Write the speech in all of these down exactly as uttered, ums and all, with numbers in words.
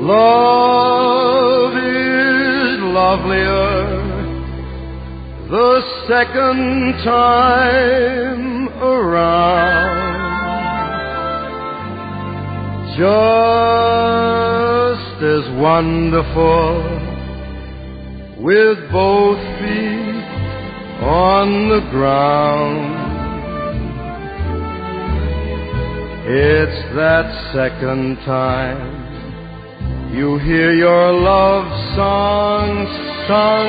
Love is lovelier the second time around. Just as wonderful with both feet on the ground. It's that second time you hear your love song sung,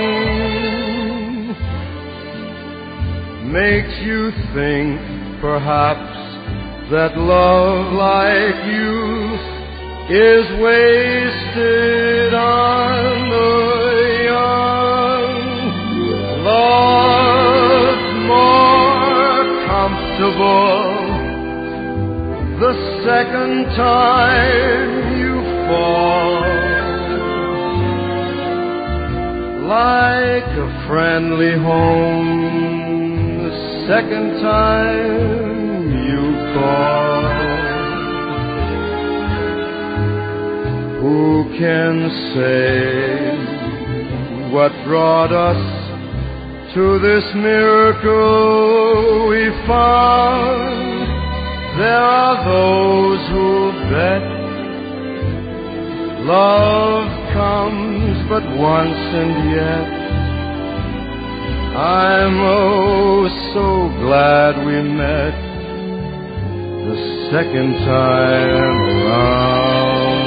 makes you think perhaps that love like youth is wasted on the young. Love's more comfortable the second time you fall, like a friendly home the second time you call. Who can say what brought us to this miracle we found? There are those who bet love comes but once, and yet I'm oh so glad we met the second time around.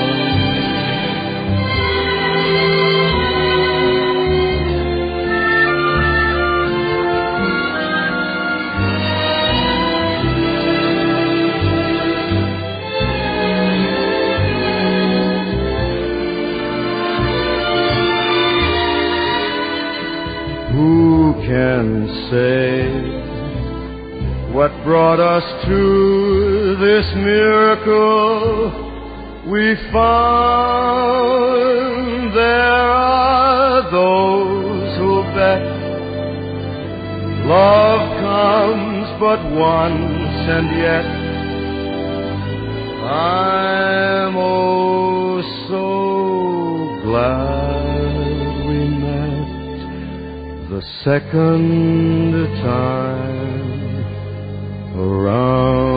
Who can say what brought us to this miracle we found? There are those who bet love comes but once, and yet I'm oh so glad we met the second time around.